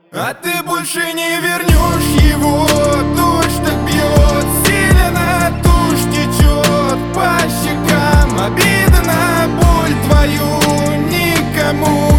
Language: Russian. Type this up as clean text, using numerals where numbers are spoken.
А ты больше не вернешь его. Дождь так бьет, сильно тушь течет по щекам. Обида на боль твою никому